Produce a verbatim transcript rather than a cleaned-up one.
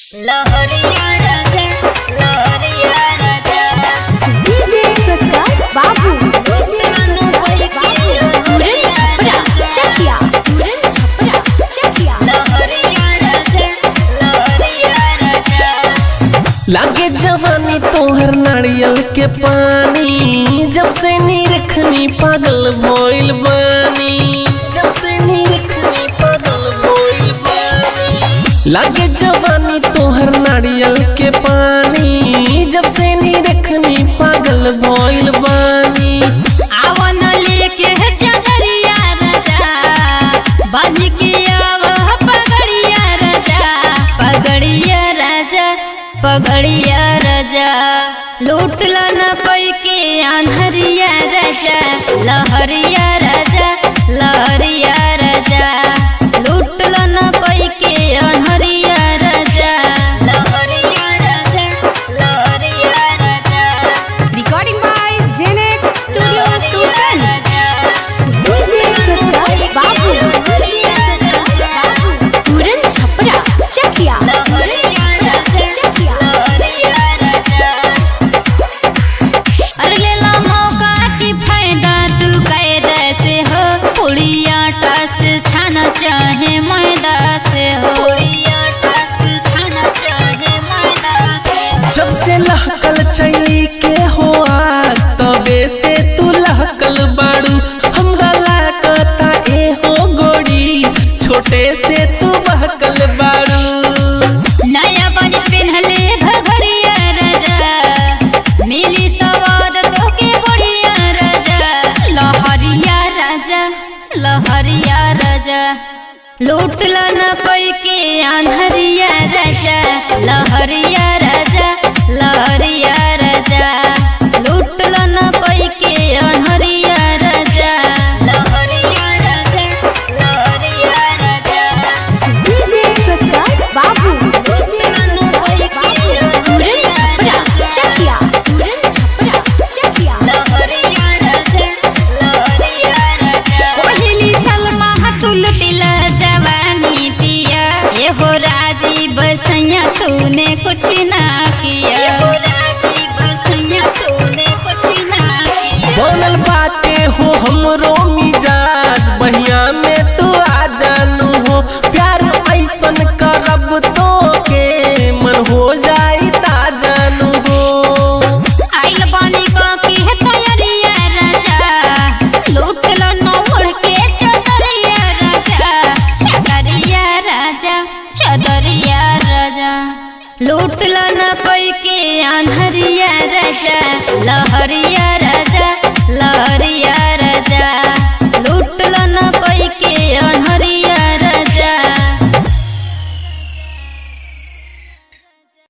लहरिया राजा लहरिया राजा डीजे प्रकाश बाबू मानो कोई किया तुरंत छपरा चकिया तुरंत छपरा चकिया लहरिया राजा लहरिया राजा लागे जवानी तोहर नारियल के पानी जब से निरखनी पागल भइल बानी जब से निरखनी पागल भइल बानी लागे जवानी तोहर नारियल के पानी जब से निरखनी पागल भइल बानी आवन लेके चदरिया राजा बन के आव पगड़िया राजा पगड़िया राजा पगड़िया राजा लूटला न कोई के अनहरिया राजा लहरिया राजा लहरिया राजा लूटला न कोई के अनहरिया राजा लहरिया राजा लहरिया राजा रिकॉर्डिंग बाय जेनेक्स स्टूडियो सुसन डीजे प्रकाश बाबू तुरंत छपरा चकिया चकिया अरे लेला मौका की फायदा तू कायदा से हो पुड़िया टस छाना चाहे मैदा से हो पुड़िया टस छाना चाहे मैदा से हो। जब से लहकल चली के हो आग तबे से तू लहकल बाड़ू हमरा लागता ए हो गोड़ी छोटे से तू बहकल बाड़ू नया बन पिन्हले घघरिया राजा मिली सवाद तोके बढ़िया राजा लहरिया राजा लहरिया राजा लूटला न कोई के अनहरिया राजा लहरिया राजा लहरिया राजा लूटला न कोई के अनहरिया राजा लहरिया राजा लहरिया राजा डीजे प्रकाश बाबू मानो कोई किया तुरंत छपरा चकिया तुरंत छपरा चकिया लहरिया राजा लहरिया राजा पहली सलमा तुल तिला जवानी पिया ये हो राजीव सैया तूने कुछ ना किया ये हो राजीव सैया तूने कुछ ना किया बनल बाटे हो हमरो मिजाज बहिया में तू आ जानू हो प्यार ऐसन करब तो के मन हो जाई ता जानू हो आइल बानी का की है तैयारिया राजा लूटला न उड़ के चदरिया राजा चदरिया राजा चदरिया राजा लूटला न कोई के अनहरिया राजा लहरिया